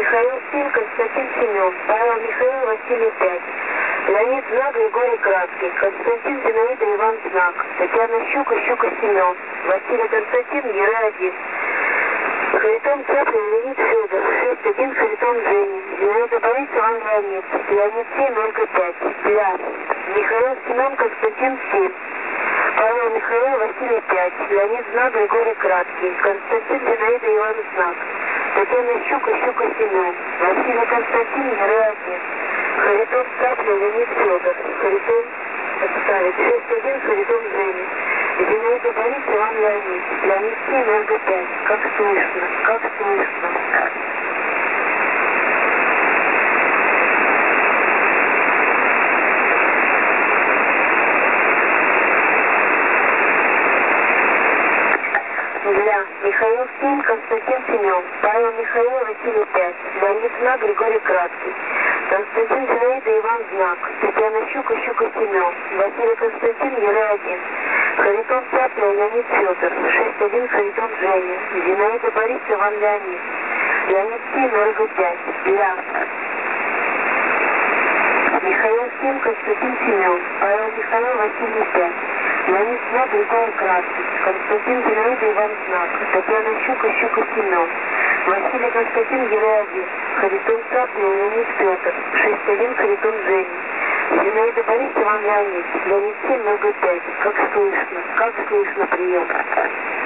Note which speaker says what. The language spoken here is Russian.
Speaker 1: Михаил Сим, Константин Семен, Павел Михаил, Василий 5. Леонид Знак, Григорий Краткий, Константин Зинаида, Иван Знак, Татьяна Щука, Щука Семен, Василий Константин, Герой 1. Харитон Цаплин, Леонид Федор, 6-1, Харитон Женя, Зинаида Борис, Иван Леонид, Леонид 7, Ольга 5. Ля. Михаил Семен, Константин 7. Павел Михаил, Василий 5. Леонид Знак, Григорий Краткий, Константин Зинаида, Иван Знак, Татьяна Щука, Щука Семен, Василий Константин, Герой 1. Харитон Цаплин, Леонид Федор, Харитон отставить, 6-1, Харитон Женя, Зинаида Борис, Иван Леонид, Леонид 7, Ольга 5. Как слышно, как слышно. Ля. Михаил Сим, Константин Семен, Павел Михаил, Василий 5. Леонид Знак, Григорий Краткий, Константин Зинаида, Иван Знак, Татьяна Щука, Щука Семен, Василий Константин, Герой 1. Харитон Цаплин, Леонид Федор, 6-1, Харитон Женя, Зинаида Борис, Иван Леонид, Леонид 7, Ольга 5. Ля. Михаил Сим, Константин Семен, Павел Михаил, Василий 5. Леонид Знак, Григорий Краткий, Константин Зинаида, Иван Знак, Татьяна Щука, Щука Семен, Василий Константин, Герой 1. Харитон Цаплин, Леонид Федор, 6-1, Харитон Женя, Зинаида Борис, Иван Леонид, Леонид 7, Ольга 5. Как слышно прием.